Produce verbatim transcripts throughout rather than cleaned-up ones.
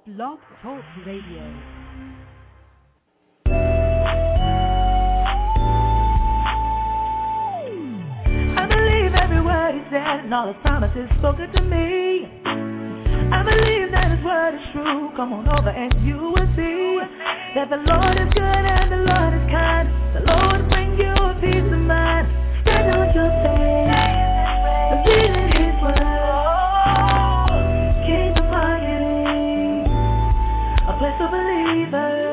Blog Talk Radio. I believe every word he said and all his promises spoken to me. I believe that his word is true. Come on over and you will see that the Lord is good and the Lord is kind. The Lord will bring you a peace of mind. Stand on your faith, believe in his word. Kingdom marketing, a place for believers.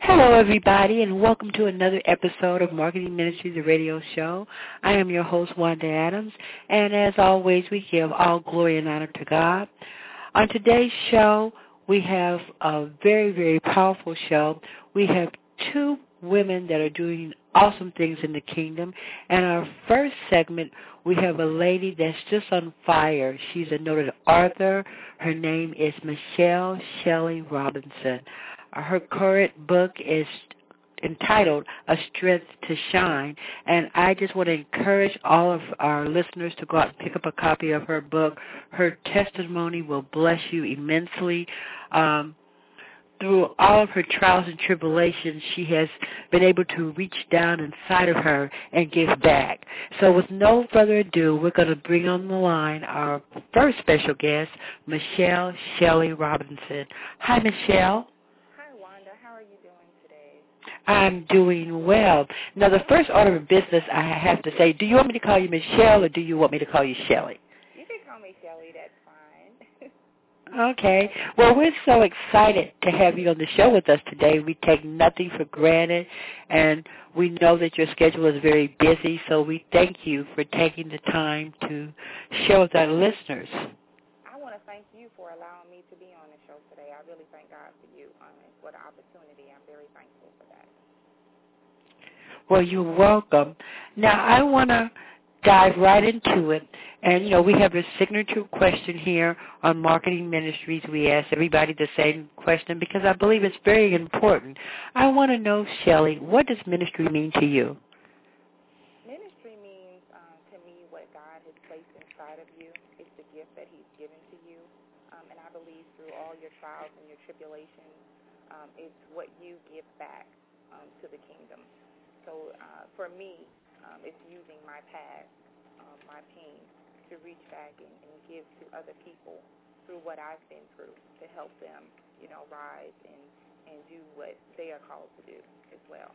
Hello, everybody, and welcome to another episode of Marketing Ministries, the radio show. I am your host, Wanda Adams, and as always, we give all glory and honor to God. On today's show, we have a very, very powerful show. We have two women that are doing awesome things in the kingdom. And our first segment, we have a lady that's just on fire. She's a noted author. Her name is Michelle Shelley Robinson. Her current book is entitled A Strength to Shine, and I just want to encourage all of our listeners to go out and pick up a copy of her book. Her testimony will bless you immensely. Um, through all of her trials and tribulations, she has been able to reach down inside of her and give back. So with no further ado, we're going to bring on the line our first special guest, Michelle Shelley Robinson. Hi, Michelle. I'm doing well. Now, the first order of business, I have to say, do you want me to call you Michelle or do you want me to call you Shelley? You can call me Shelley. That's fine. Okay. Well, we're so excited to have you on the show with us today. We take nothing for granted, and we know that your schedule is very busy, so we thank you for taking the time to share with our listeners. I want to thank you for allowing me to be on the show today. I really thank God for you um, and for the opportunity. I'm very thankful for that. Well, you're welcome. Now, I want to dive right into it. And, you know, we have a signature question here on Marketing Ministries. We ask everybody the same question because I believe it's very important. I want to know, Shelley, what does ministry mean to you? Ministry means um, to me what God has placed inside of you. It's the gift that he's given to you. Um, and I believe through all your trials and your tribulations, um, it's what you give back um, to the kingdom. So uh, for me, um, it's using my past, um, my pain, to reach back and, and give to other people through what I've been through to help them, you know, rise and, and do what they are called to do as well.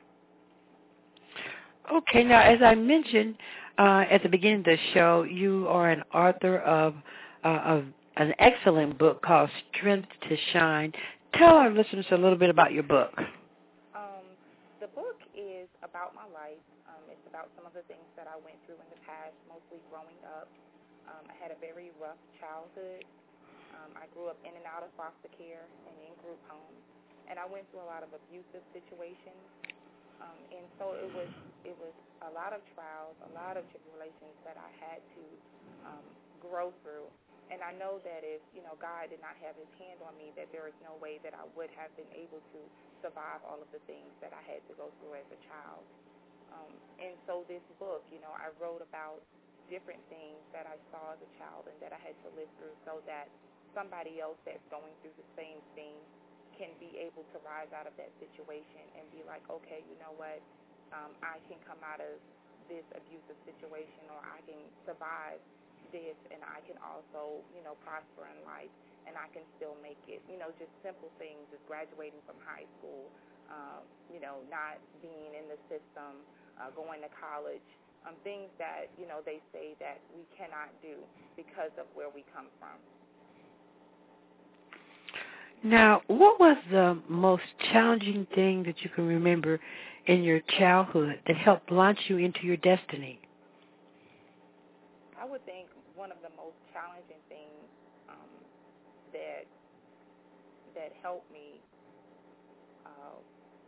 Okay, now as I mentioned uh, at the beginning of the show, you are an author of, uh, of an excellent book called Strength to Shine. Tell our listeners a little bit about your book. The book is about my life. Um, it's about some of the things that I went through in the past, mostly growing up. Um, I had a very rough childhood. Um, I grew up in and out of foster care and in group homes, and I went through a lot of abusive situations. Um, and so it was it was a lot of trials, a lot of tribulations that I had to um, grow through. And I know that if, you know, God did not have his hand on me, that there is no way that I would have been able to survive all of the things that I had to go through as a child. Um, and so this book, you know, I wrote about different things that I saw as a child and that I had to live through so that somebody else that's going through the same thing can be able to rise out of that situation and be like, okay, you know what, um, I can come out of this abusive situation, or I can survive this, and I can also, you know, prosper in life, and I can still make it. You know, just simple things, just graduating from high school, um, you know, not being in the system, uh, going to college, um, things that, you know, they say that we cannot do because of where we come from. Now, what was the most challenging thing that you can remember in your childhood that helped launch you into your destiny? I would think one of the most challenging things um, that that helped me, uh,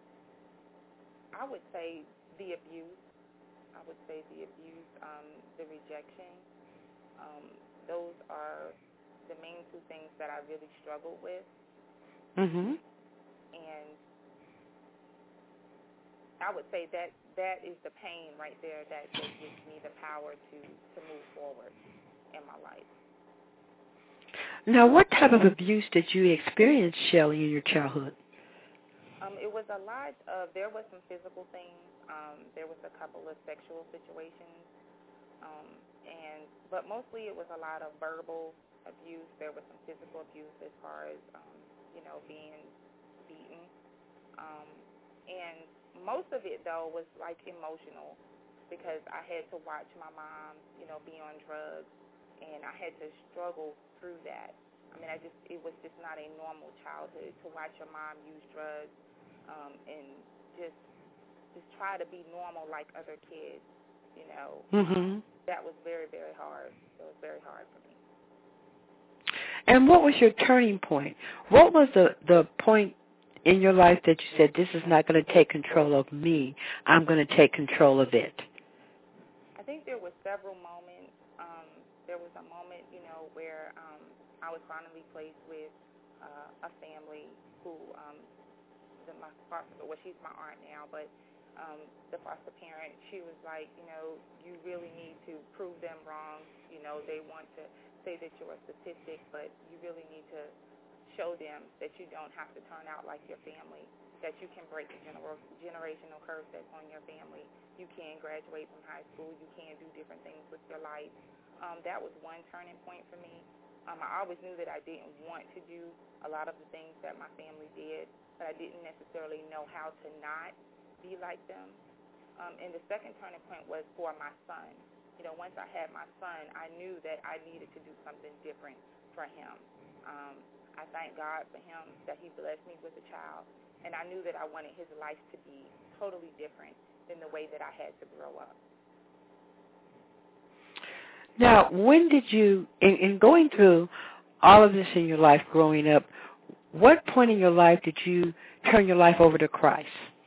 I would say the abuse. I would say the abuse, um, the rejection. Um, those are the main two things that I really struggled with. Mm-hmm. And I would say that that is the pain right there that, that gives me the power to, to move forward in my life. Now, what type of abuse did you experience, Shelley, in your childhood? Um, it was a lot of, there was some physical things. Um, there was a couple of sexual situations. Um, and but mostly it was a lot of verbal abuse. There was some physical abuse as far as, um, you know, being beaten. Um, and most of it, though, was like emotional because I had to watch my mom, you know, be on drugs, and I had to struggle through that. I mean, I just, it was just not a normal childhood to watch your mom use drugs um, and just just try to be normal like other kids, you know. Mm-hmm. That was very, very hard. It was very hard for me. And what was your turning point? What was the, the point in your life that you said, this is not going to take control of me, I'm going to take control of it? I think there were several moments. Um, there was a moment, you know, where um, I was finally placed with uh, a family who, um, the, my foster, well, she's my aunt now, but um, the foster parent, she was like, you know, you really need to prove them wrong. You know, they want to say that you're a statistic, but you really need to show them that you don't have to turn out like your family, that you can break the gener- generational curse that's on your family. You can graduate from high school. You can do different things with your life. Um, that was one turning point for me. Um, I always knew that I didn't want to do a lot of the things that my family did, but I didn't necessarily know how to not be like them. Um, and the second turning point was for my son. You know, once I had my son, I knew that I needed to do something different for him. Um, I thank God for him that he blessed me with a child, and I knew that I wanted his life to be totally different than the way that I had to grow up. Now, when did you, in, in going through all of this in your life growing up, what point in your life did you turn your life over to Christ?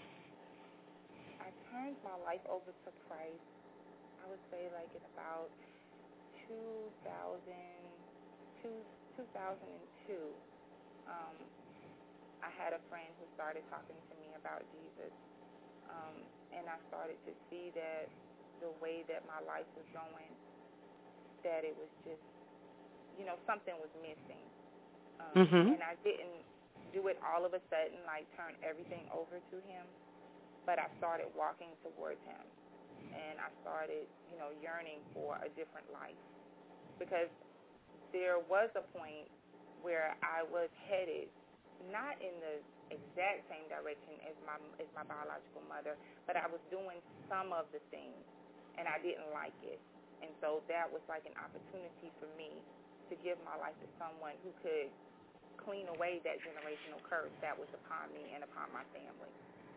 I turned my life over to Christ, I would say like in about two thousand, two thousand two. Um, I had a friend who started talking to me about Jesus, um, and I started to see that the way that my life was going, that it was just, you know, something was missing. Um, mm-hmm. And I didn't do it all of a sudden, like turn everything over to him, but I started walking towards him, and I started, you know, yearning for a different life, because there was a point where I was headed not in the exact same direction as my as my biological mother, but I was doing some of the things, and I didn't like it. And so that was like an opportunity for me to give my life to someone who could clean away that generational curse that was upon me and upon my family.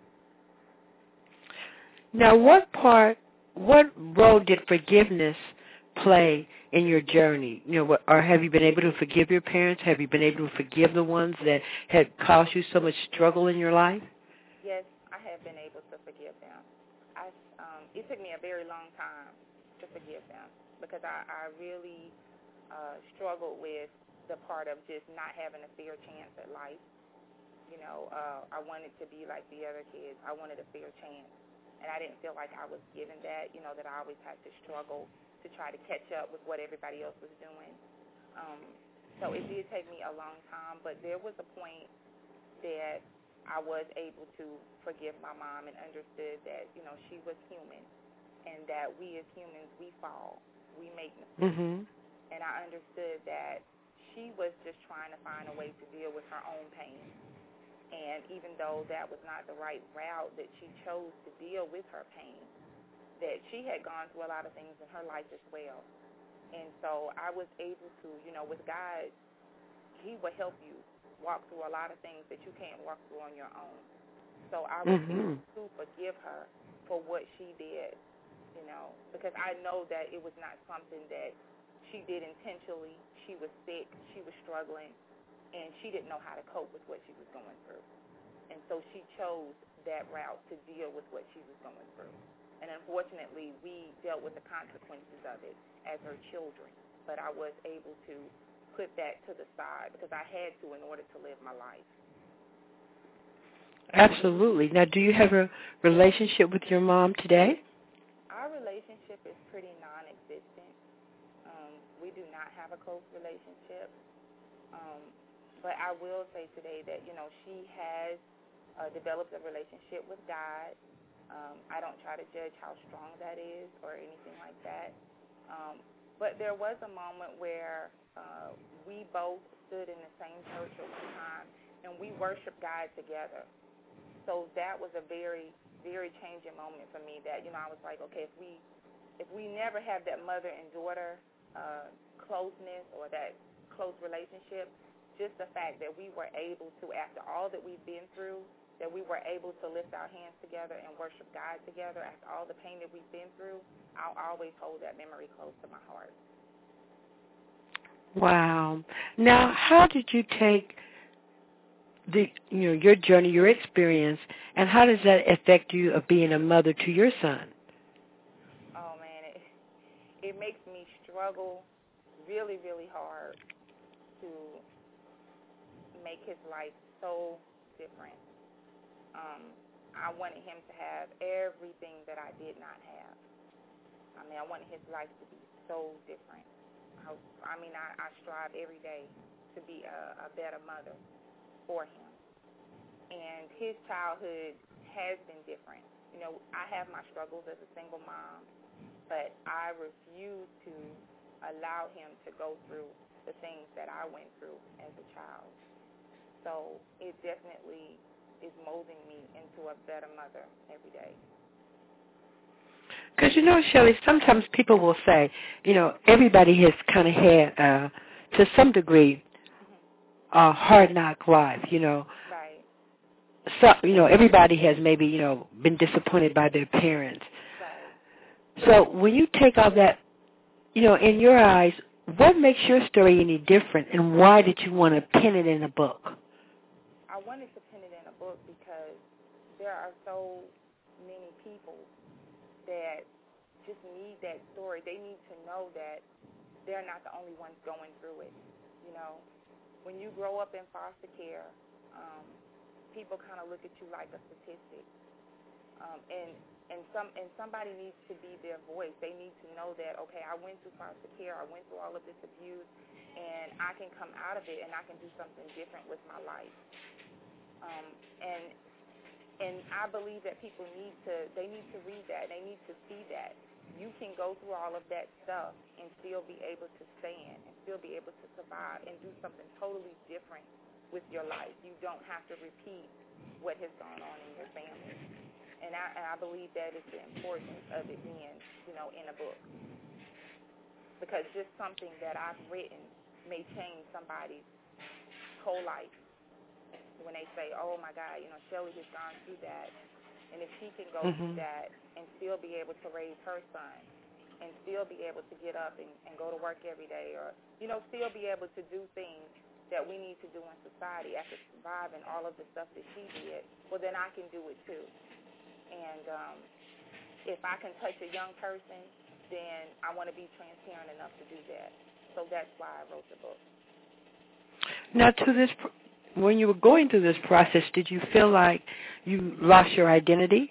Now, what part, what role did forgiveness play in your journey? You know, what, or have you been able to forgive your parents? Have you been able to forgive the ones that had caused you so much struggle in your life? Yes, I have been able to forgive them. I, um, it took me a very long time to forgive them, because I, I really uh, struggled with the part of just not having a fair chance at life. You know, uh, I wanted to be like the other kids. I wanted a fair chance, and I didn't feel like I was given that, you know, that I always had to struggle to try to catch up with what everybody else was doing. Um, so it did take me a long time, but there was a point that I was able to forgive my mom and understood that, you know, she was human, and that we as humans, we fall, we make mistakes. Mm-hmm. And I understood that she was just trying to find a way to deal with her own pain. And even though that was not the right route that she chose to deal with her pain, that she had gone through a lot of things in her life as well. And so I was able to, you know, with God, he will help you walk through a lot of things that you can't walk through on your own. So I was mm-hmm. able to forgive her for what she did, you know, because I know that it was not something that she did intentionally. She was sick, she was struggling, and she didn't know how to cope with what she was going through. And so she chose that route to deal with what she was going through. And unfortunately, we dealt with the consequences of it as her children. But I was able to put that to the side because I had to in order to live my life. Absolutely. Now, do you have a relationship with your mom today? Our relationship is pretty non-existent. Um, we do not have a close relationship. Um, but I will say today that, you know, she has uh, developed a relationship with God. Um, I don't try to judge how strong that is or anything like that. Um, but there was a moment where uh, we both stood in the same church at one time, and we worshiped God together. So that was a very, very changing moment for me that, you know, I was like, okay, if we if we never have that mother and daughter uh, closeness or that close relationship, just the fact that we were able to, after all that we've been through, that we were able to lift our hands together and worship God together after all the pain that we've been through, I'll always hold that memory close to my heart. Wow. Now, how did you take the you know your journey, your experience, and how does that affect you of being a mother to your son? Oh man, it it makes me struggle really, really hard to make his life so different. Um, I wanted him to have everything that I did not have. I mean, I wanted his life to be so different. I, I mean, I, I strive every day to be a, a better mother for him. And his childhood has been different. You know, I have my struggles as a single mom, but I refuse to allow him to go through the things that I went through as a child. So it definitely is molding me into a better mother every day. Because, you know, Shelley, sometimes people will say, you know, everybody has kind of had, uh, to some degree, a hard knock life, you know. Right. So, you know, everybody has maybe, you know, been disappointed by their parents. Right. So when you take all that, you know, in your eyes, what makes your story any different, and why did you want to pen it in a book? I wanted to pen it in a book because there are so many people that just need that story. They need to know that they're not the only ones going through it. You know, when you grow up in foster care, um, people kind of look at you like a statistic. Um, and and some and somebody needs to be their voice. They need to know that, okay, I went through foster care, I went through all of this abuse, and I can come out of it and I can do something different with my life. Um, and And I believe that people need to, they need to read that. They need to see that. You can go through all of that stuff and still be able to stand and still be able to survive and do something totally different with your life. You don't have to repeat what has gone on in your family. And I, and I believe that is the importance of it being, you know, in a book. Because just something that I've written may change somebody's whole life. When they say, oh, my God, you know, Shelley has gone through that. And if she can go mm-hmm. through that and still be able to raise her son and still be able to get up and, and go to work every day or, you know, still be able to do things that we need to do in society after surviving all of the stuff that she did, well, then I can do it too. And um, if I can touch a young person, then I want to be transparent enough to do that. So that's why I wrote the book. Now, to this pr- when you were going through this process, did you feel like you lost your identity?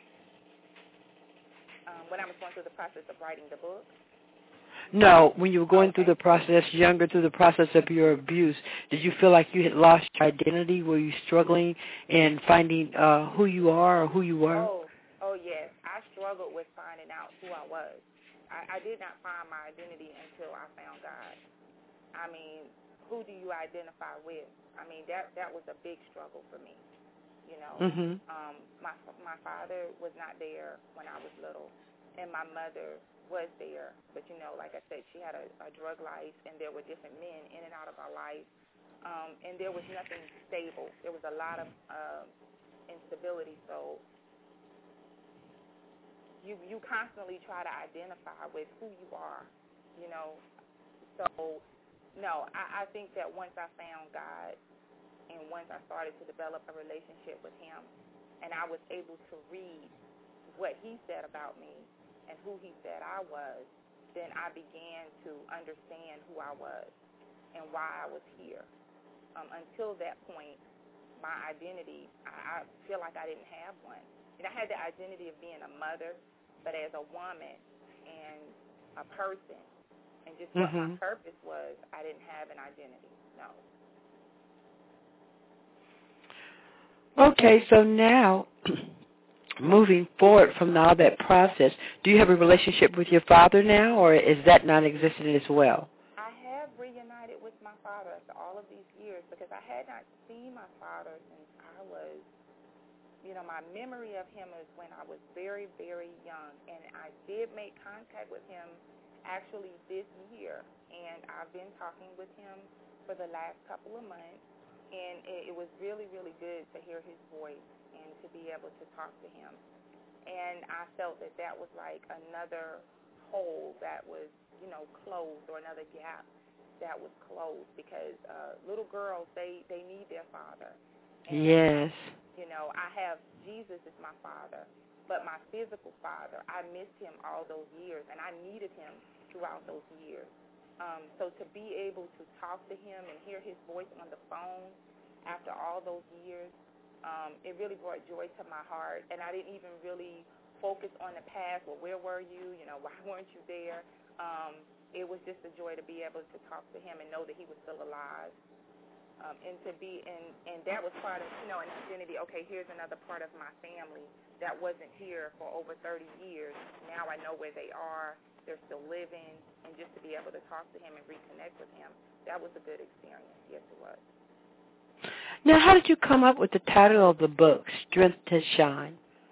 Um, when I was going through the process of writing the book? No, when you were going okay. through the process, younger through the process of your abuse, did you feel like you had lost your identity? Were you struggling in finding uh, who you are or who you were? Oh, oh yes. I struggled with finding out who I was. I, I did not find my identity until I found God. I mean, who do you identify with? I mean, that that was a big struggle for me, you know. Mm-hmm. Um, my my father was not there when I was little, and my mother was there. But, you know, like I said, she had a, a drug life, and there were different men in and out of our life, um, and there was nothing stable. There was a lot of uh, instability, so you you constantly try to identify with who you are, you know. So, no, I, I think that once I found God and once I started to develop a relationship with him and I was able to read what he said about me and who he said I was, then I began to understand who I was and why I was here. Um, until that point, my identity, I, I feel like I didn't have one. And I had the identity of being a mother, but as a woman and a person, and just what mm-hmm. my purpose was, I didn't have an identity, no. Okay, so now, moving forward from all that process, do you have a relationship with your father now, or is that non-existent as well? I have reunited with my father after all of these years because I had not seen my father since I was, you know, my memory of him is when I was very, very young, and I did make contact with him actually this year, and I've been talking with him for the last couple of months, and it, it was really, really good to hear his voice, and and to be able to talk to him. And I felt that that was like another hole that was, you know, closed, or another gap that was closed, because uh, little girls, they, they need their father. And, yes. You know, I have Jesus as my father, but my physical father, I missed him all those years, and I needed him throughout those years. Um, so to be able to talk to him and hear his voice on the phone after all those years, um, it really brought joy to my heart. And I didn't even really focus on the past. Well, where were you? You know, why weren't you there? Um, it was just a joy to be able to talk to him and know that he was still alive. Um, and to be, and, and that was part of, you know, an identity. Okay, here's another part of my family that wasn't here for over thirty years. Now I know where they are. They're still living, and just to be able to talk to him and reconnect with him, that was a good experience. Yes, it was. Now, how did you come up with the title of the book, Strength to Shine?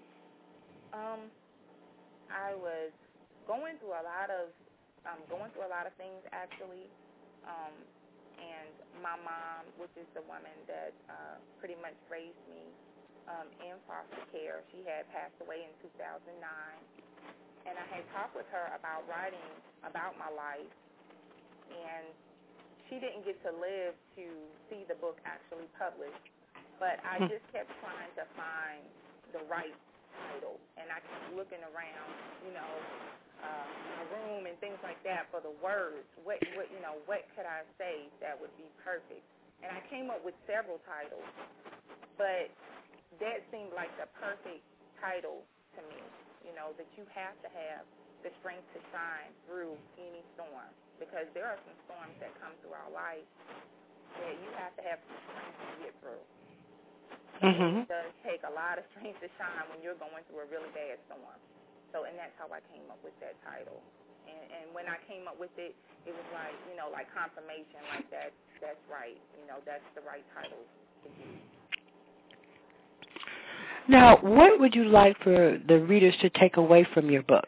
Um, I was going through a lot of, um, going through a lot of things actually, um, and my mom, which is the woman that uh, pretty much raised me um, in foster care, she had passed away in two thousand nine. And I had talked with her about writing about my life, and she didn't get to live to see the book actually published, but I just kept trying to find the right title, and I kept looking around, you know, uh, my room and things like that for the words. What, what, you know, what could I say that would be perfect? And I came up with several titles, but that seemed like the perfect title to me. You know, that you have to have the strength to shine through any storm, because there are some storms that come through our life that you have to have some strength to get through. Mm-hmm. It does take a lot of strength to shine when you're going through a really bad storm. So, and that's how I came up with that title. And, and when I came up with it, it was like, you know, like confirmation, like that, that's right. You know, that's the right title to use. Now, what would you like for the readers to take away from your book?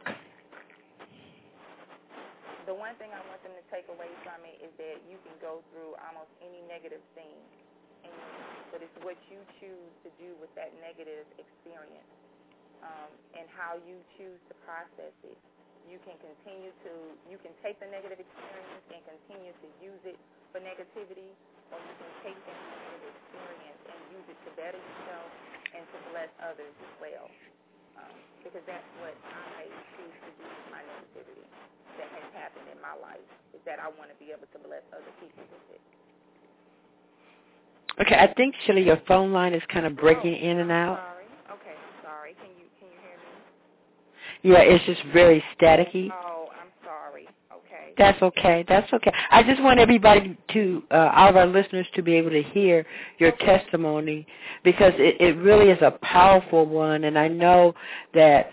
The one thing I want them to take away from it is that you can go through almost any negative thing, and, but it's what you choose to do with that negative experience, um, and how you choose to process it. You can continue to, you can take the negative experience and continue to use it for negativity, or you can take that negative experience and use it to better yourself and to bless others as well. Um, because that's what I choose to do with my negativity that has happened in my life, is that I want to be able to bless other people with it. Okay, I think, Shirley, your phone line is kind of breaking oh, in and out. Sorry. Okay, sorry. Can you can you hear me? Yeah, it's just very staticky. Oh, I'm sorry. Okay. That's okay. That's okay. I just want everybody to, uh, all of our listeners to be able to hear your okay. testimony, because it, it really is a powerful one, and I know that,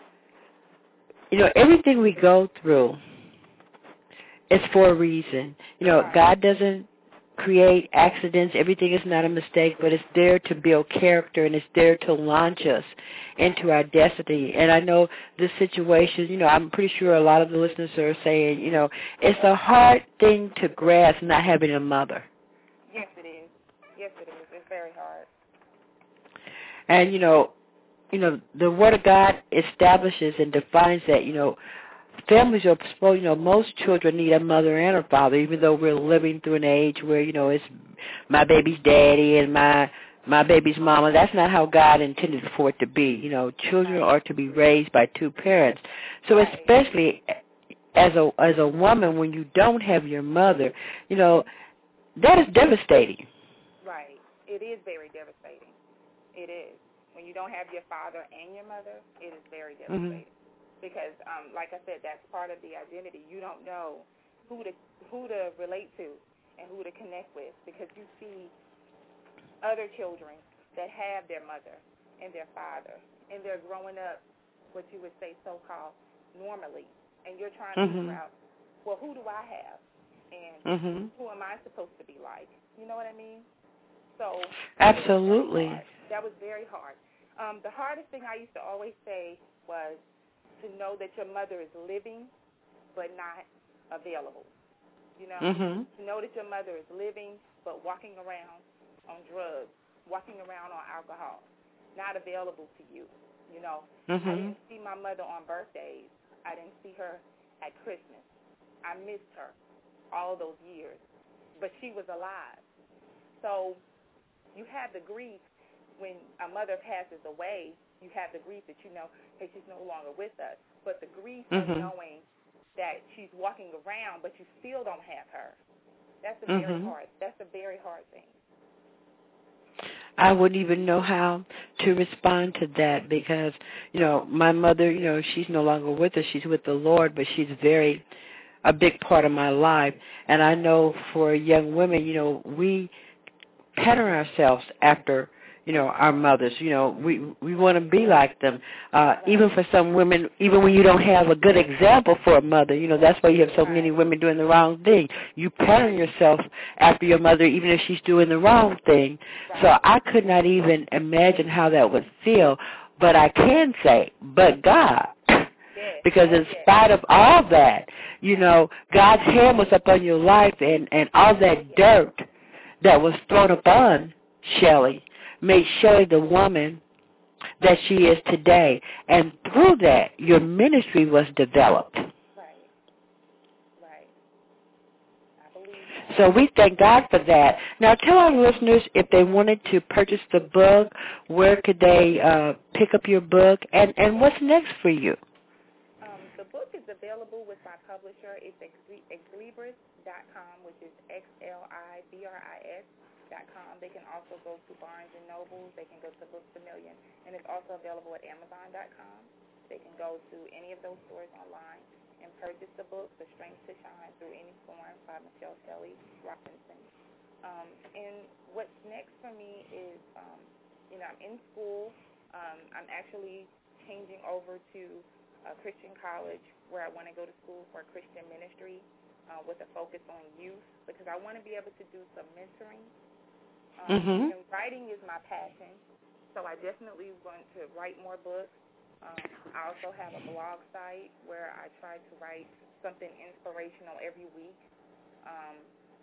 you know, everything we go through is for a reason. You know, Right. God doesn't create accidents. Everything is not a mistake, but it's there to build character, and it's there to launch us into our destiny. And I know this situation, you know, I'm pretty sure a lot of the listeners are saying, you know, it's a hard thing to grasp not having a mother. Yes, it is. Yes, it is. It's very hard. And, you know, you know, the Word of God establishes and defines that, you know, families are supposed, you know, most children need a mother and a father, even though we're living through an age where, you know, it's my baby's daddy and my my baby's mama. That's not how God intended for it to be. You know, children are to be raised by two parents. So especially as a as a woman, when you don't have your mother, you know, that is devastating. Right. It is very devastating. It is. When you don't have your father and your mother, it is very devastating. Mm-hmm. Because, um, like I said, that's part of the identity. You don't know who to who to relate to and who to connect with, because you see other children that have their mother and their father, and they're growing up what you would say so-called normally, and you're trying to mm-hmm. figure out, well, who do I have, and mm-hmm. who am I supposed to be like? You know what I mean? So absolutely, that was very hard. Um, the hardest thing I used to always say was to know that your mother is living but not available. You know, mm-hmm. to know that your mother is living but walking around on drugs, walking around on alcohol. not available to you. You know, mm-hmm. I didn't see my mother on birthdays. I didn't see her at Christmas. I missed her all those years, but she was alive. So you have the grief when a mother passes away. You have the grief that you know, hey, she's no longer with us. But the grief mm-hmm. of knowing that she's walking around, but you still don't have her. That's a very mm-hmm. hard. That's a very hard thing. I wouldn't even know how to respond to that because, you know, my mother, you know, she's no longer with us. She's with the Lord, but she's very a big part of my life. And I know for young women, you know, we pattern ourselves after, you know, our mothers. You know, we we want to be like them. Uh, even for some women, even when you don't have a good example for a mother, you know, that's why you have so many women doing the wrong thing. You pattern yourself after your mother, even if she's doing the wrong thing. So I could not even imagine how that would feel. But I can say, but God. Because in spite of all that, you know, God's hand was upon your life, and, and all that dirt that was thrown upon Shelly made Shelly the woman that she is today. And through that, your ministry was developed. Right. Right. I believe that. So we thank God for that. Now tell our listeners, if they wanted to purchase the book, where could they uh, pick up your book, and, and what's next for you? The book is available with my publisher. It's Xlibris dot com, which is X L I B R I S dot com. They can also go to Barnes and Noble. They can go to Books A Million. And it's also available at Amazon dot com. They can go to any of those stores online and purchase the book, The Strength to Shine Through Any Storm by Michelle Shelley Robinson. Um, and what's next for me is, um, you know, I'm in school. Um, I'm actually changing over to a Christian college where I want to go to school for Christian ministry uh, with a focus on youth because I want to be able to do some mentoring. Um, mm-hmm. And writing is my passion, so I definitely want to write more books. Um, I also have a blog site where I try to write something inspirational every week. Um,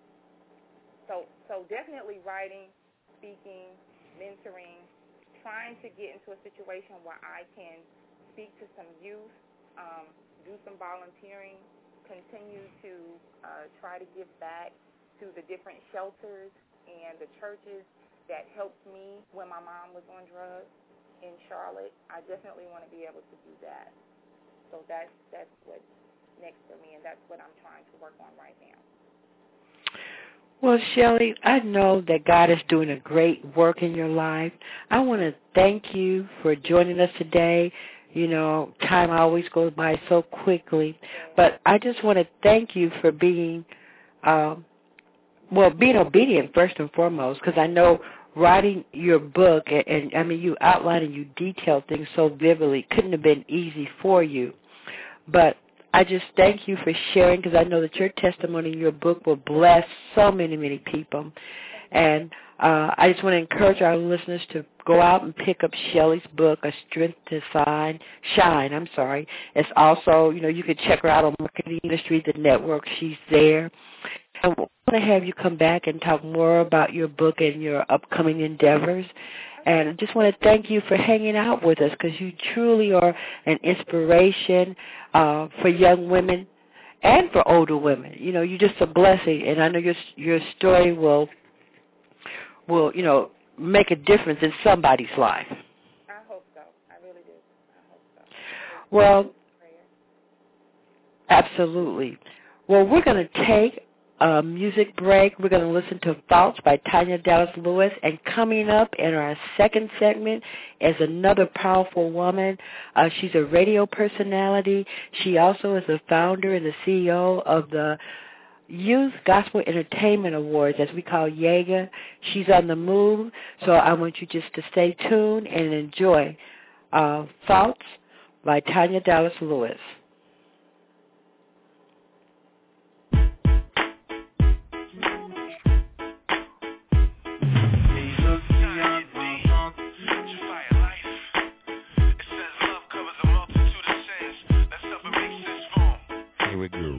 so, so definitely writing, speaking, mentoring, trying to get into a situation where I can speak to some youth, um, do some volunteering, continue to uh, try to give back to the different shelters and the churches that helped me when my mom was on drugs in Charlotte. I definitely want to be able to do that. So that's, that's what's next for me, and that's what I'm trying to work on right now. Well, Shelly, I know that God is doing a great work in your life. I want to thank you for joining us today. You know, time always goes by so quickly. But I just want to thank you for being, um, well, being obedient first and foremost, because I know writing your book, and, and, I mean, you outline and you detail things so vividly, couldn't have been easy for you. But I just thank you for sharing, because I know that your testimony in your book will bless so many, many people. And uh, I just want to encourage our listeners to go out and pick up Shelly's book, A Strength to Shine. Shine, I'm sorry. It's also, you know, you can check her out on Marketing Ministry, the network. She's there. I want to have you come back and talk more about your book and your upcoming endeavors. And I just want to thank you for hanging out with us, because you truly are an inspiration uh, for young women and for older women. You know, you're just a blessing, and I know your your story will will, you know, make a difference in somebody's life. I hope so. I really do. I hope so. Well, absolutely. Well, we're going to take a music break. We're going to listen to Thoughts by Tanya Dallas Lewis. And coming up in our second segment is another powerful woman. Uh, she's a radio personality. She also is the founder and the C E O of the Youth Gospel Entertainment Awards, as we call YEGA. She's on the move, so I want you just to stay tuned and enjoy uh, Thoughts by Tanya Dallas Lewis. Here we go.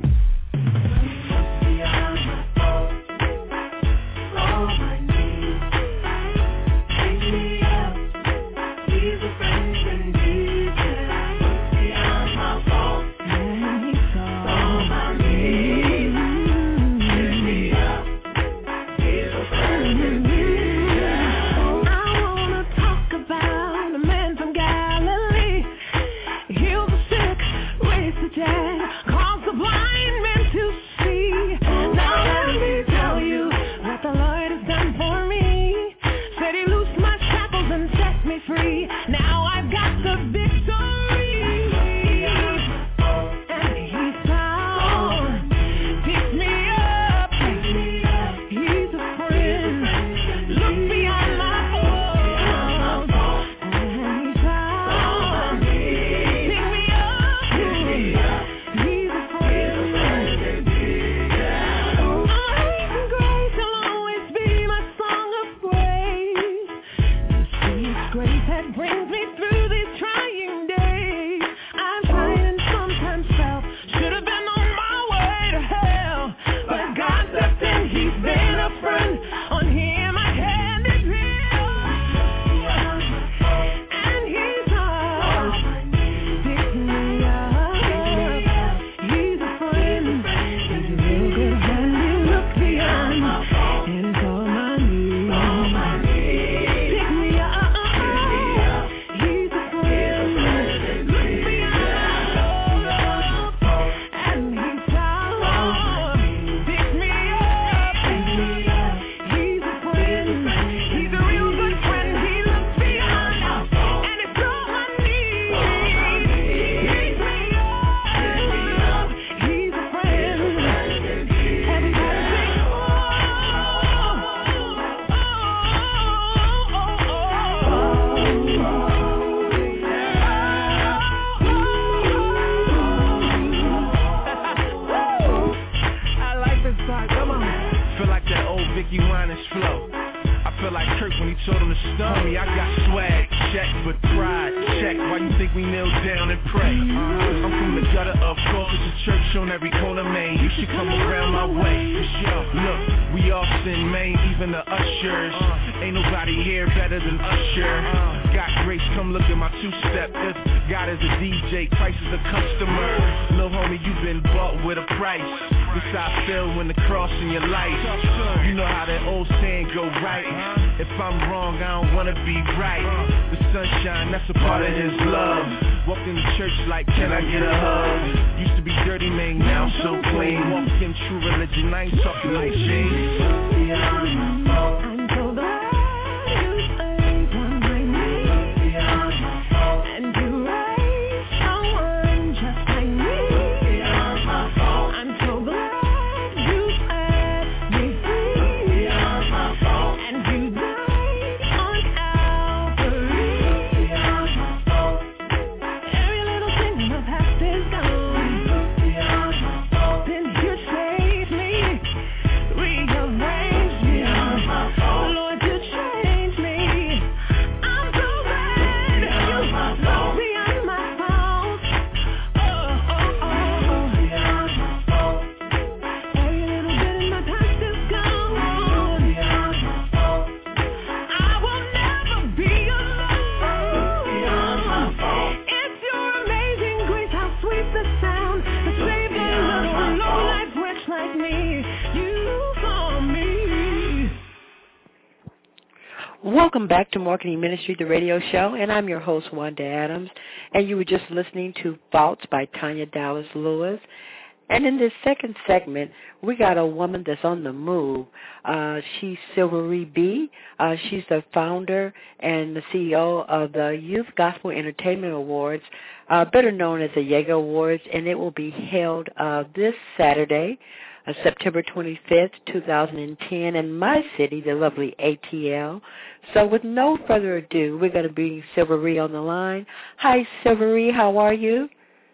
Welcome back to Marketing Ministry, the radio show, and I'm your host, Wanda Adams, and you were just listening to Thoughts by Tanya Dallas Lewis. And in this second segment, we got a woman that's on the move. Uh, she's Silvery B. Uh, she's the founder and the C E O of the Youth Gospel Entertainment Awards, uh, better known as the Yeager Awards, and it will be held uh, this Saturday, uh, September twenty-fifth, two thousand ten, in my city, the lovely A T L. So with no further ado, we're going to bring Silvery on the line. Hi, Silvery. How are you?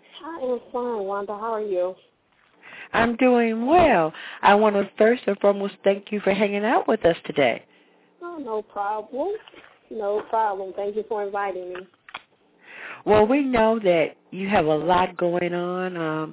I am fine, Wanda. How are you? I'm doing well. I want to first and foremost thank you for hanging out with us today. Oh, no problem. No problem. Thank you for inviting me. Well, we know that you have a lot going on. Um,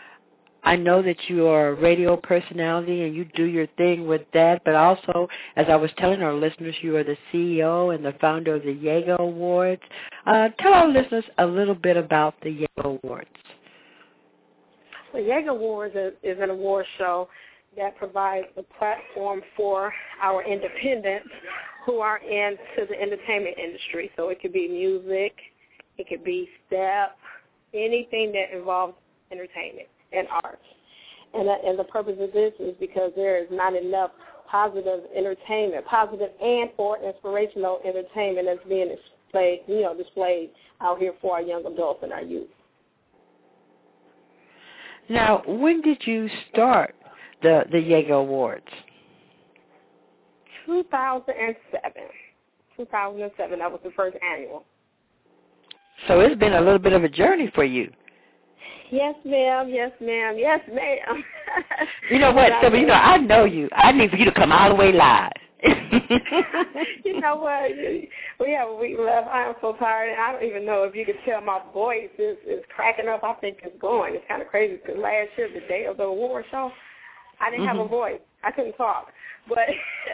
I know that you are a radio personality and you do your thing with that, but also, as I was telling our listeners, you are the C E O and the founder of the Yeager Awards. Uh, tell our listeners a little bit about the Yeager Awards. The Yeager Awards is, is an award show that provides a platform for our independents who are into the entertainment industry. So it could be music, it could be step, anything that involves entertainment and arts. And, that, and the purpose of this is because there is not enough positive entertainment, positive and or inspirational entertainment that's being displayed, you know, displayed out here for our young adults and our youth. Now, when did you start the the Jaeger Awards? two thousand seven. two thousand seven, that was the first annual. So it's been a little bit of a journey for you. Yes, ma'am. Yes, ma'am. Yes, ma'am. You know what? So, you know, I know you. I need for you to come all the way live. You know what? We have a week left. I am so tired, and I don't even know if you can tell my voice is, is cracking up. I think it's going. It's kind of crazy because last year, the day of the award show, I didn't mm-hmm. have a voice. I couldn't talk. But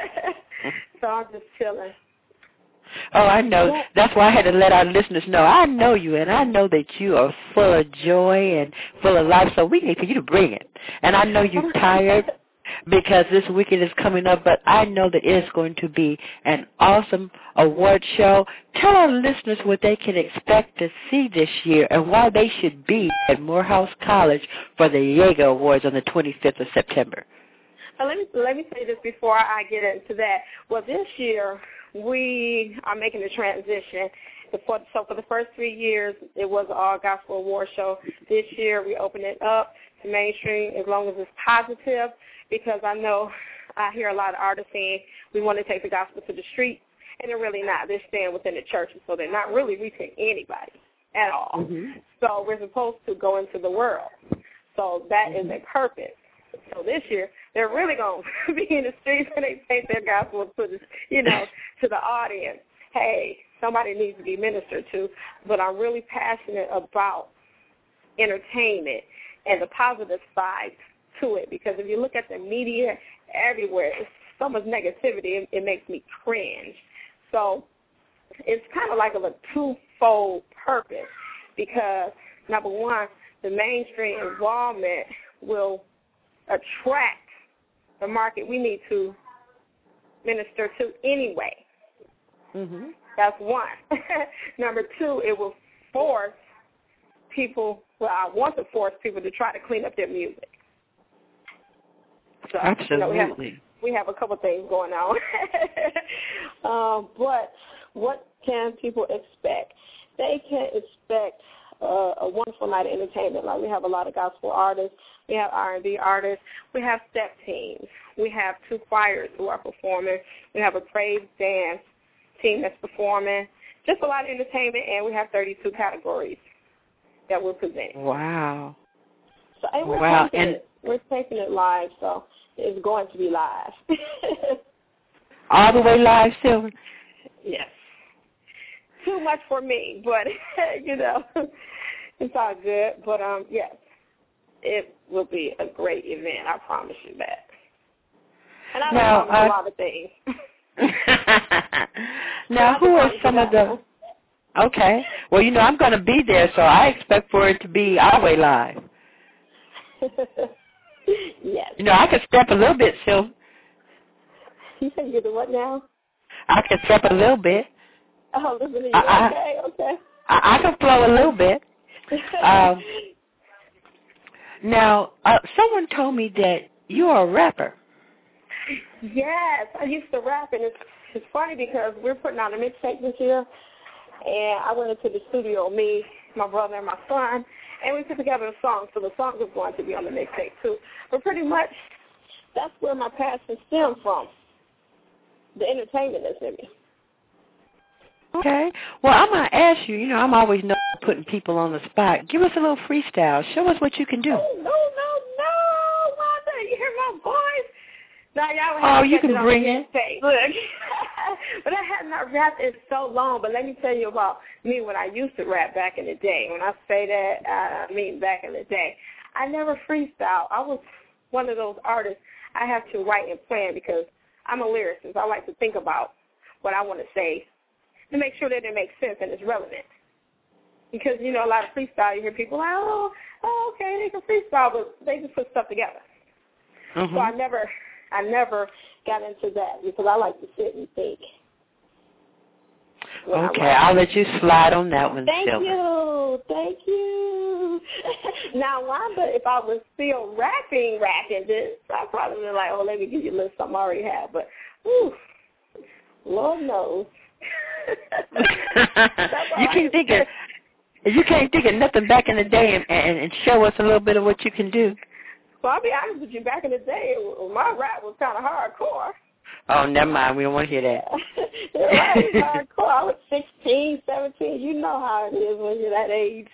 so I'm just chilling. Oh, I know. That's why I had to let our listeners know. I know you, and I know that you are full of joy and full of life, so we need for you to bring it. And I know you're tired because this weekend is coming up, but I know that it is going to be an awesome award show. Tell our listeners what they can expect to see this year and why they should be at Morehouse College for the Jaeger Awards on the twenty-fifth of September. Well, let me, let me say this before I get into that. Well, this year, we are making a transition. For, so for the first three years, it was an all-gospel award show. This year, we open it up to mainstream as long as it's positive, because I know I hear a lot of artists saying we want to take the gospel to the street, and they're really not. They're staying within the churches, so they're not really reaching anybody at all. Mm-hmm. So we're supposed to go into the world. So that mm-hmm. is a purpose. So this year, they're really going to be in the streets and they take their gospel to the, you know, to the audience. Hey, somebody needs to be ministered to, but I'm really passionate about entertainment and the positive side to it, because if you look at the media everywhere, it's so much negativity, it, it makes me cringe. So it's kind of like a twofold purpose, because, number one, the mainstream involvement will attract the market we need to minister to anyway. Mm-hmm. That's one. Number two, it will force people, well, I want to force people to try to clean up their music. So, absolutely. You know, we, have, we have a couple things going on. um, but what can people expect? They can expect Uh, a wonderful night of entertainment. Like, we have a lot of gospel artists, we have R and B artists, we have step teams, we have two choirs who are performing, we have a praise dance team that's performing, just a lot of entertainment, and we have thirty-two categories that we're presenting. Wow. So, and we're, wow. taking and it, we're taking it live, so it's going to be live. All the way live, Sylvan? Yes. Too much for me, but, you know, it's all good. But, um, yes, it will be a great event. I promise you that. And I now, promise uh, a lot of things. Now, who are some of the... Okay. Well, you know, I'm going to be there, so I expect for it to be all the way live. Yes. You know, I could step a little bit, Sylvan. You said you do what now? I could step a little bit. Oh, listen to you. I, okay, okay. I, I can flow a little bit. Um, now, uh, someone told me that you're a rapper. Yes, I used to rap, and it's, it's funny because we're putting out a mixtape this year, and I went into the studio, me, my brother, and my son, and we put together a song, so the song is going to be on the mixtape too. But pretty much, that's where my passion stems from, the entertainment that's in me. Okay. Well, I'm going to ask you, you know, I'm always know putting people on the spot. Give us a little freestyle. Show us what you can do. Oh, no, no, no, Wanda, you hear my voice? No, y'all oh, have to you catch can it bring on it. the Look, but I have not rapped in so long, but let me tell you about me when I used to rap back in the day. When I say that, I mean back in the day. I never freestyle. I was one of those artists I have to write and plan because I'm a lyricist. I like to think about what I want to say to make sure that it makes sense and it's relevant. Because, you know, a lot of freestyle, you hear people like, oh, oh, okay, they can freestyle, but they just put stuff together. So I never, I never got into that because I like to sit and think. Okay, I'll let you slide on that one, Thank Silver. you, thank you. Now, Wanda, if I was still rapping, rapping this, I'd probably be like, oh, let me give you a list of something I already have. But, whew, Lord knows. you can't think of you can't think of nothing back in the day and, and, and show us a little bit of what you can do. Well, I'll be honest with you. Back in the day, my rap was kind of hardcore. Oh, never mind. We don't want to hear that. It was hardcore. I was sixteen, seventeen. You know how it is when you're that age.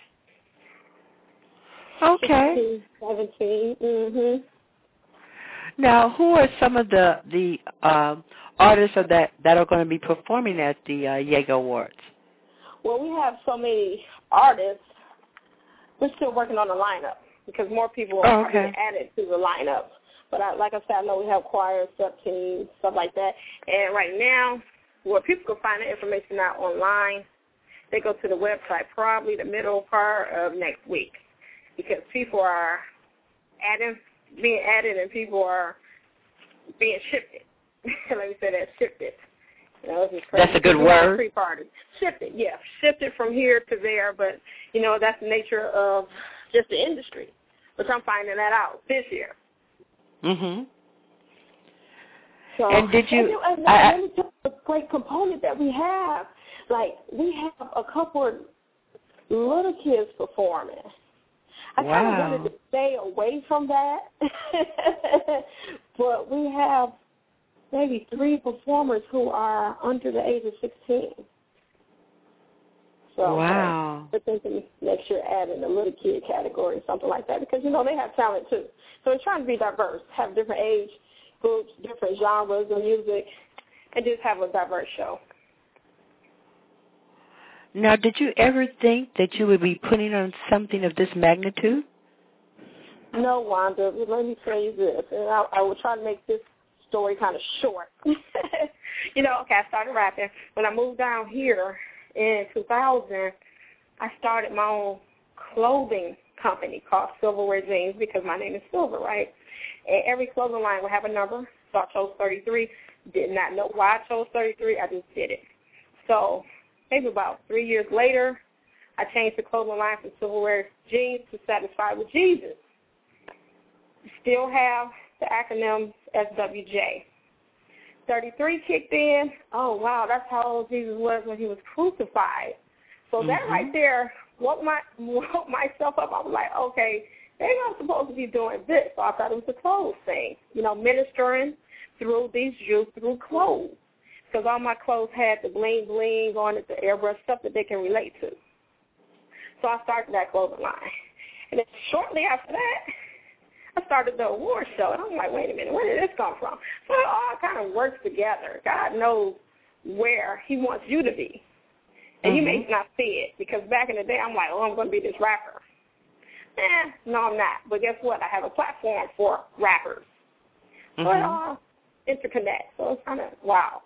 Okay. sixteen, seventeen. Mhm. Now, who are some of the the uh, artists of that that are going to be performing at the uh, Yago Awards? Well, we have so many artists. We're still working on the lineup because more people oh, are okay. being added to the lineup. But I, like I said, I know we have choirs, sub-teams, stuff like that. And right now, where people can find the information out online, they go to the website probably the middle part of next week because people are adding, being added and people are being shifted. Let me say that, shifted. You know, this is crazy. That's a good word. Pre-party. Shifted, yeah. Shifted from here to there, but, you know, that's the nature of just the industry, which I'm finding that out this year. Mhm. So, and did you? And, and, I, and let me tell you a great component that we have. Like we have a couple of little kids performing. I wow. kind of wanted to stay away from that, but we have maybe three performers who are under the age of sixteen. So wow. we're thinking next year adding a little kid category or something like that because, you know, they have talent too. So we're trying to be diverse, have different age groups, different genres of music, and just have a diverse show. Now, did you ever think that you would be putting on something of this magnitude? No, Wanda. Let me tell you this, and I, I will try to make this story kind of short. You know, okay, I started rapping. When I moved down here in two thousand, I started my own clothing company called Silverwear Jeans because my name is Silver, right? And every clothing line would have a number. So I chose thirty-three. Did not know why I chose thirty-three. I just did it. So maybe about three years later, I changed the clothing line from Silverwear Jeans to Satisfied with Jesus. Still have the acronym S W J. thirty-three kicked in. Oh, wow, that's how old Jesus was when he was crucified. So mm-hmm. that right there woke, my, woke myself up. I was like, okay, maybe I'm supposed to be doing this. So I thought it was a clothes thing, you know, ministering through these youth through clothes. Because all my clothes had the bling-bling on it, the airbrush stuff that they can relate to. So I started that clothing line. And then shortly after that, I started the award show. And I'm like, wait a minute, where did this come from? So it all kind of works together. God knows where he wants you to be. And mm-hmm. you may not see it. Because back in the day, I'm like, oh, I'm going to be this rapper. Eh, no, I'm not. But guess what? I have a platform for rappers. Mm-hmm. So it all interconnects. So it's kind of wow.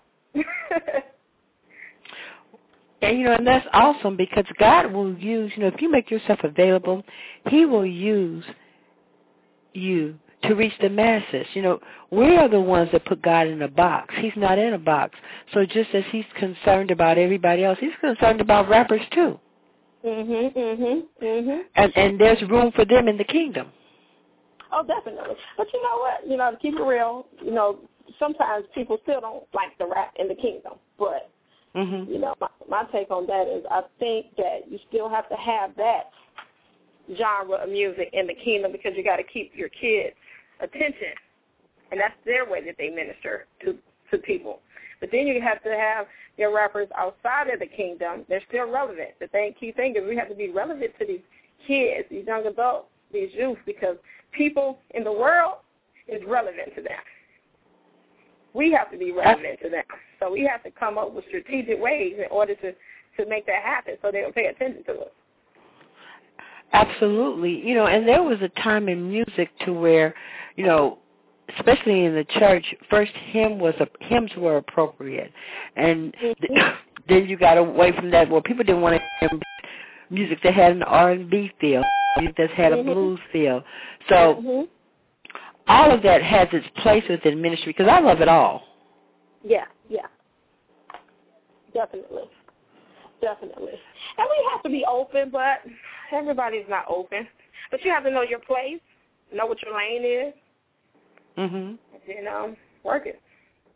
And, you know, and that's awesome because God will use, you know, if you make yourself available, he will use you to reach the masses. You know, we are the ones that put God in a box. He's not in a box. So just as he's concerned about everybody else, he's concerned about rappers too. Mhm, mhm, mhm. And and there's room for them in the kingdom. Oh, definitely. But you know what? You know, to keep it real, you know, sometimes people still don't like the rap in the kingdom. But, mm-hmm. you know, my, my take on that is I think that you still have to have that genre of music in the kingdom because you got to keep your kids' attention. And that's their way that they minister to, to people. But then you have to have your rappers outside of the kingdom. They're still relevant. The thing, key thing is we have to be relevant to these kids, these young adults, these youth, because people in the world is relevant to them. We have to be relevant to them. So we have to come up with strategic ways in order to, to make that happen so they'll pay attention to us. Absolutely. You know, and there was a time in music to where, you know, especially in the church, first hymn was a, hymns were appropriate. And mm-hmm. th- then you got away from that. Well, people didn't want to hear music that had an R and B feel, music that had mm-hmm. a blues feel. So mm-hmm. all of that has its place within ministry, because I love it all. Yeah, yeah. Definitely. Definitely. And we have to be open, but everybody's not open. But you have to know your place, know what your lane is. Mm-hmm. You know, work it.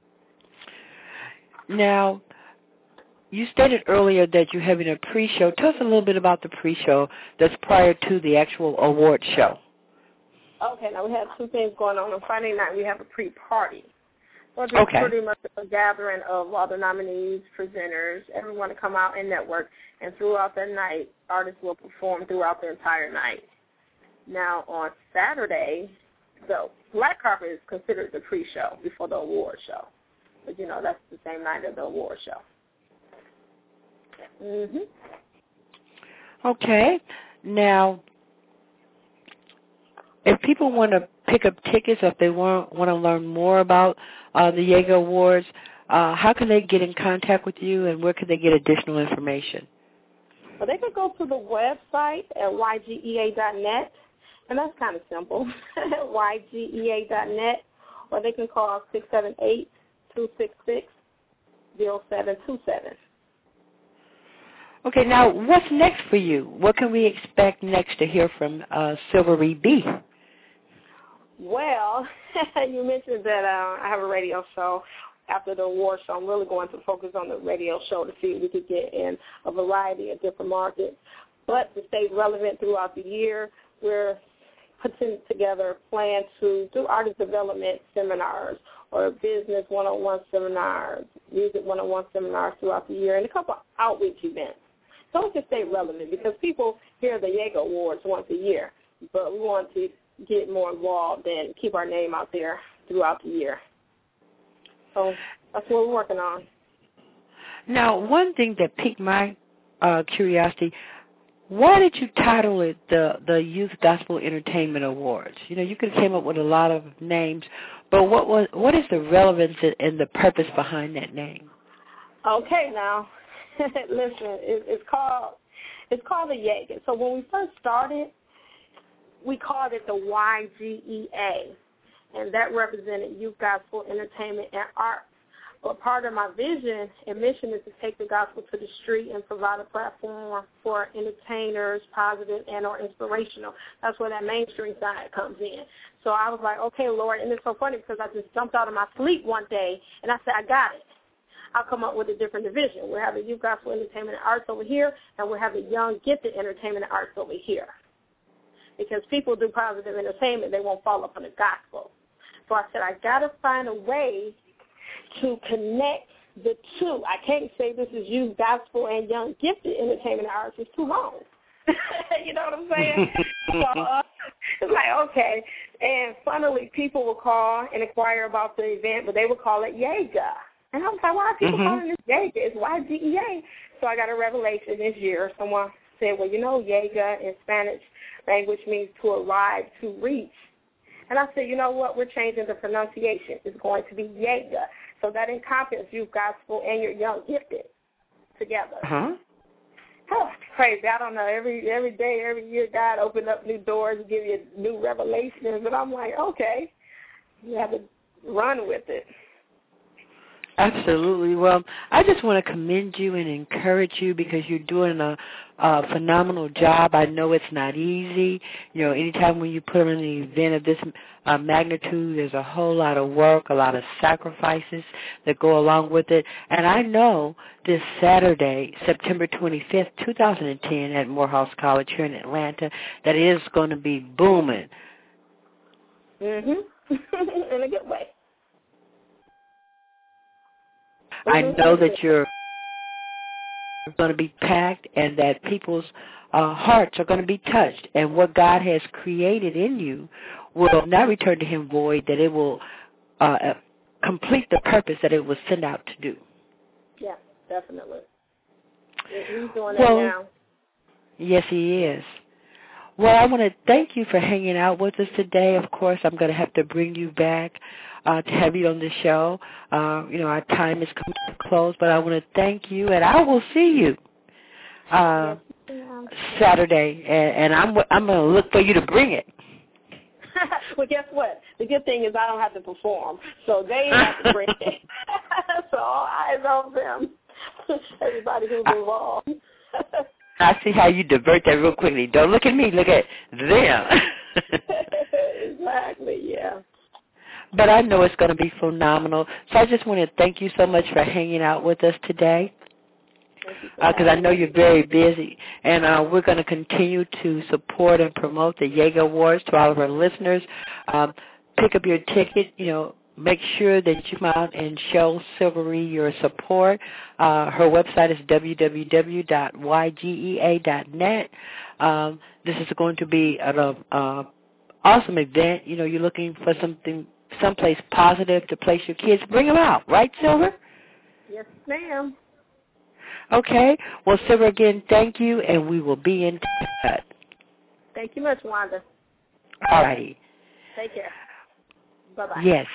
Now, you stated earlier that you're having a pre-show. Tell us a little bit about the pre-show that's prior to the actual award show. Okay, now we have two things going on. On Friday night, we have a pre-party. So it's okay. pretty much a gathering of all the nominees, presenters, everyone to come out and network. And throughout the night, artists will perform throughout the entire night. Now, on Saturday, the black carpet is considered the pre-show before the award show. But, you know, that's the same night as the award show. Mm-hmm. Okay. Now, if people want to pick up tickets, or if they want, want to learn more about uh, the Jaeger Awards, uh, how can they get in contact with you, and where can they get additional information? Well, they can go to the website at y g e a dot net, and that's kind of simple, y g e a dot net, or they can call six seven eight, two six six, zero seven two seven. Okay, now what's next for you? What can we expect next to hear from uh, Silvery B? Well, you mentioned that uh, I have a radio show after the award show. I'm really going to focus on the radio show to see if we could get in a variety of different markets. But to stay relevant throughout the year, we're putting together a plan to do artist development seminars or business one-on-one seminars, music one-on-one seminars throughout the year, and a couple of outreach events. So we can stay relevant because people hear the Jaeger Awards once a year, but we want to get more involved and keep our name out there throughout the year. So that's what we're working on. Now, one thing that piqued my uh, curiosity, why did you title it the, the Youth Gospel Entertainment Awards? You know, you could have came up with a lot of names, but what was what is the relevance and the purpose behind that name? Okay, now, listen, it, it's called it's called the Jaeger. So when we first started, we called it the Y G E A, and that represented Youth Gospel Entertainment and Arts. But part of my vision and mission is to take the gospel to the street and provide a platform for entertainers, positive and or inspirational. That's where that mainstream side comes in. So I was like, okay, Lord, and it's so funny because I just jumped out of my sleep one day, and I said, I got it. I'll come up with a different division. We'll have the Youth Gospel Entertainment and Arts over here, and we'll have the Young Gifted Entertainment and Arts over here. Because people do positive entertainment, they won't fall up on the gospel. So I said, I got to find a way to connect the two. I can't say this is Youth Gospel and Young Gifted Entertainment and Arts. It's too long. You know what I'm saying? So uh, it's like, okay. And funnily, people will call and inquire about the event, but they would call it Jaeger. And I was like, why are people mm-hmm. calling this Jaeger? It's Y G E A. So I got a revelation this year. Someone said, well, you know, Jaeger in Spanish language means to arrive, to reach. And I said, you know what? We're changing the pronunciation. It's going to be Jaeger. So that encompasses Youth Gospel and your Young Gifted together. Uh-huh. Oh, it's crazy. I don't know. Every every day, every year, God opened up new doors and give you new revelations. And I'm like, okay, you have to run with it. Absolutely. Well, I just want to commend you and encourage you because you're doing a, a phenomenal job. I know it's not easy. You know, anytime when you put on an event of this uh, magnitude, there's a whole lot of work, a lot of sacrifices that go along with it. And I know this Saturday, September twenty-fifth, two thousand ten, at Morehouse College here in Atlanta, that it is going to be booming. Mm-hmm. In a good way. I know that you're going to be packed and that people's uh, hearts are going to be touched. And what God has created in you will not return to him void, that it will uh, complete the purpose that it was sent out to do. Yeah, definitely. He's doing that well, now. Yes, he is. Well, I want to thank you for hanging out with us today. Of course, I'm going to have to bring you back uh, to have you on the show. Uh, you know, our time is coming to a close, but I want to thank you, and I will see you uh, Saturday, and, and I'm I'm going to look for you to bring it. Well, guess what? The good thing is I don't have to perform, so they have to bring it. So all eyes on them. Everybody who's involved. I see how you divert that real quickly. Don't look at me. Look at them. Exactly, yeah. But I know it's going to be phenomenal. So I just want to thank you so much for hanging out with us today, because uh, I know you're very busy. And uh, we're going to continue to support and promote the Yeager Awards to all of our listeners. Um, pick up your ticket, you know, make sure that you come out and show Silvery your support. Uh, her website is w w w dot y g e a dot net. Um, this is going to be an uh, awesome event. You know, you're looking for something, someplace positive to place your kids. Bring them out, right, Silver? Yes, ma'am. Okay. Well, Silver, again, thank you, and we will be in touch. Thank you much, Wanda. All righty. Take care. Bye-bye. Yes.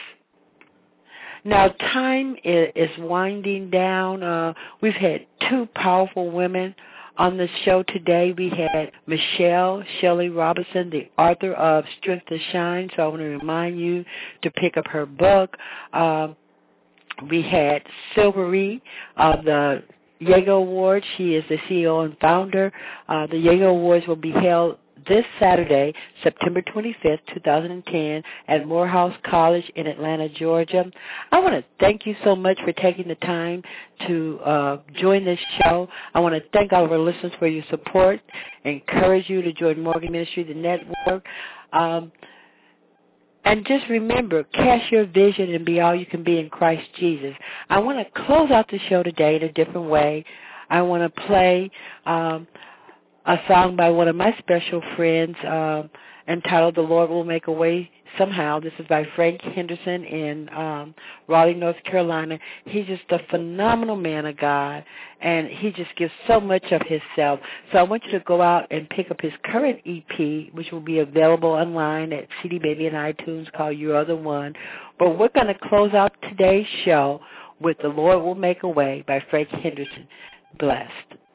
Now, time is, is winding down. Uh, we've had two powerful women on the show today. We had Michelle Shelley Robinson, the author of Strength to Shine, so I want to remind you to pick up her book. Um, we had Silvery of the Yeager Awards. She is the C E O and founder. Uh, the Yeager Awards will be held this Saturday, September twenty-fifth, two thousand ten, at Morehouse College in Atlanta, Georgia. I want to thank you so much for taking the time to uh, join this show. I want to thank all of our listeners for your support, encourage you to join Morgan Ministry, the network. Um, and just remember, cast your vision and be all you can be in Christ Jesus. I want to close out the show today in a different way. I want to play Um, a song by one of my special friends uh, entitled The Lord Will Make a Way Somehow. This is by Frank Henderson in um, Raleigh, North Carolina. He's just a phenomenal man of God, and he just gives so much of himself. So I want you to go out and pick up his current E P, which will be available online at C D Baby and iTunes, called You Are the One. But we're going to close out today's show with The Lord Will Make a Way by Frank Henderson. Blessed.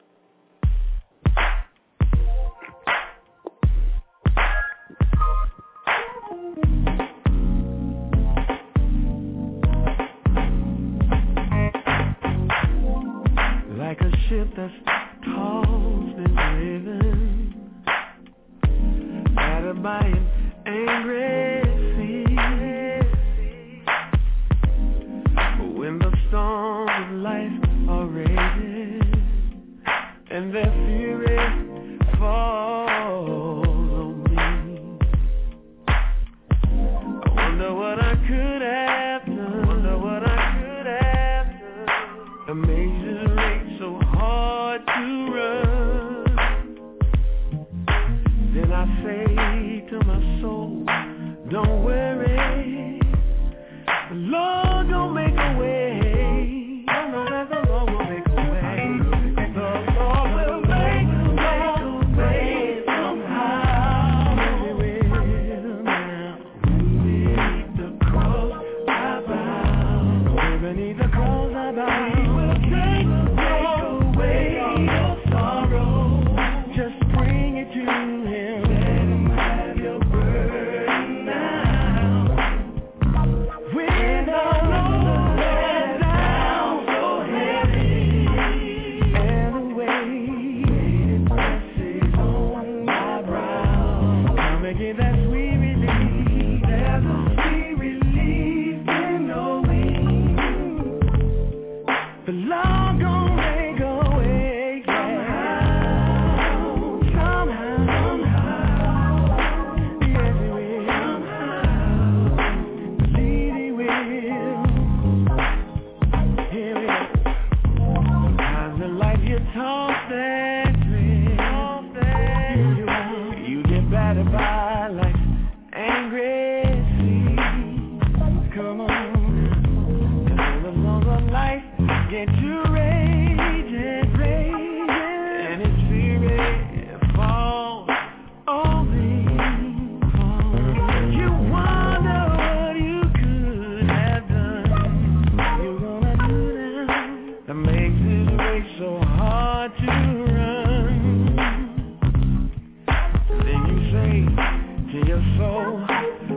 Like a ship that's tossed and driven, battered by an angry sea. But when the storms of life are raging and their fury falls on me, I wonder what I could have done. Wonder what I could have done. Amazing race, so hard to run. Then I say to my soul, don't worry, the Lord don't make a way. I know that the Lord will make a way. The Lord will make a way somehow. He will now. Beneath the cross I bow. Beneath the cross I bow. He will take away your sorrow. Just bring it to Him. Let Him have your burden now. When the load is down so heavy, and the weight presses on my brow, I'm making that sweet relief. There's a sweet relief in knowing the Lord gon' make a way somehow, somehow, somehow. Yes, He will. Somehow, indeed He will. Here we go. Sometimes in life you toss and twist. You, you get battered by life's angry sea. Come on, and the lungs of life get to raging, raging, and its fury falls on me. You wonder what you could have done. You're gonna do now that makes this race so hard to run. Then you say to your soul,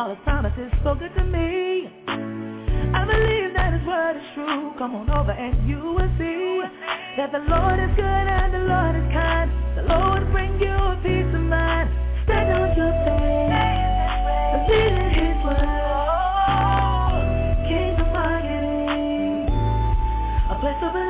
all His promises spoken to me. I believe that His word is true. Come on over and you will see that the Lord is good and the Lord is kind. The Lord will bring you a peace of mind. Stand on your faith, believe in His word. Kingdom marketing, a place of